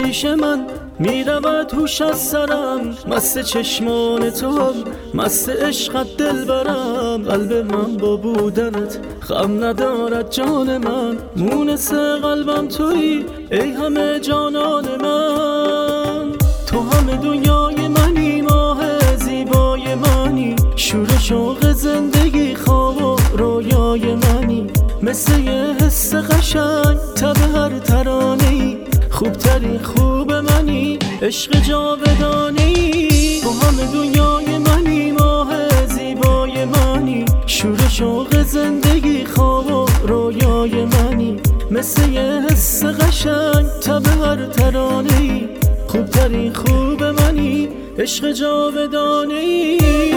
پیش من میرود هوش از سرم، مست چشمان تو هم مست عشقت دل برم. قلب من با بودنت غم ندارد جان من، مونس قلبم تویی ای همه جانان من. تو همه دنیای منی، ماه زیبای منی، شور شوق زندگی خواب و رویای منی. مثل یه حس قشنگ تب هر ترانه‌ای، خوبترین خوب منی، عشق جاودانه‌ای. تو همه دنیای منی، ماه زیبای منی، شور شوق زندگی خواب و رویای منی. مثل یه حس قشنگ تب هر ترانه‌ای، خوبترین خوب منی، عشق جاودانه‌ای.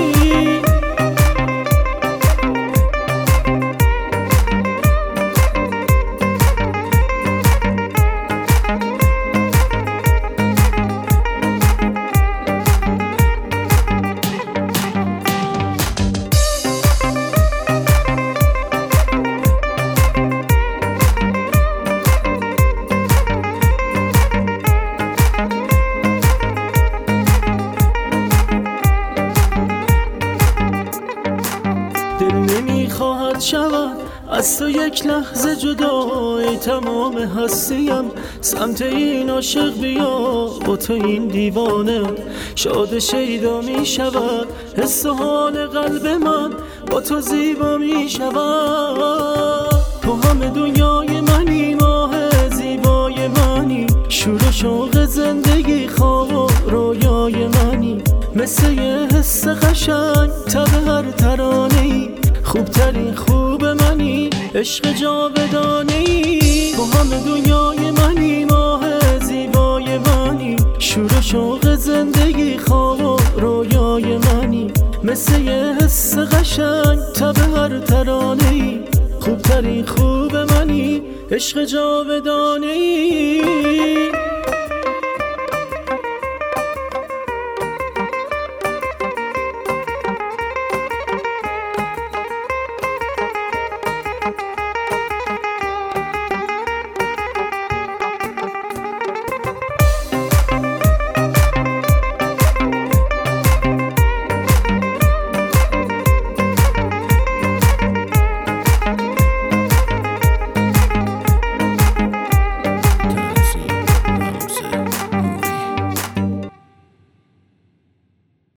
دل نمیخواهد شود از تو یک لحظه جدا، ای تمام هستیم سمت این عاشق بیا. با تو این دیوانه شاد شیدا میشود، حس و حال قلب من با تو زیبا میشود. تو همه دنیای منی، ماه زیبای منی، شور و شوق زندگی خواب و رویای منی. مثل یه حس قشنگ تب هر ترانه‌ای، خوبترین خوب منی، عشق جاودانه‌ای. تو همه دنیای منی، ماه زیبای منی، شور و شوق زندگی خواب و رویای منی. مثل یه حس قشنگ تب هر ترانه‌ای، خوبترین خوب منی، عشق جاودانه‌ای.